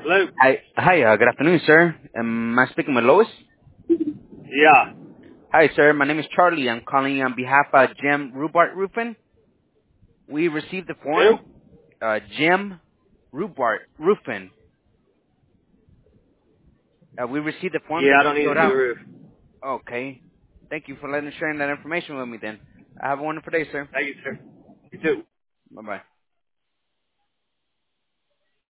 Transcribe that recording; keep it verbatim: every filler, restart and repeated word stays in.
Hello? Hi, hi. Uh, good afternoon, sir. Am I speaking with Lois? Yeah. Hi, sir. My name is Charlie. I'm calling on behalf of Jim Rubart Roofing. We received the Who? form. Uh, Jim Rubart Roofing. Uh, we received the form Yeah, that I don't you need a filled new out. roof. Okay. Thank you for letting sharing that information with me. Then have a wonderful day, sir. Thank you, sir. You too. Bye bye.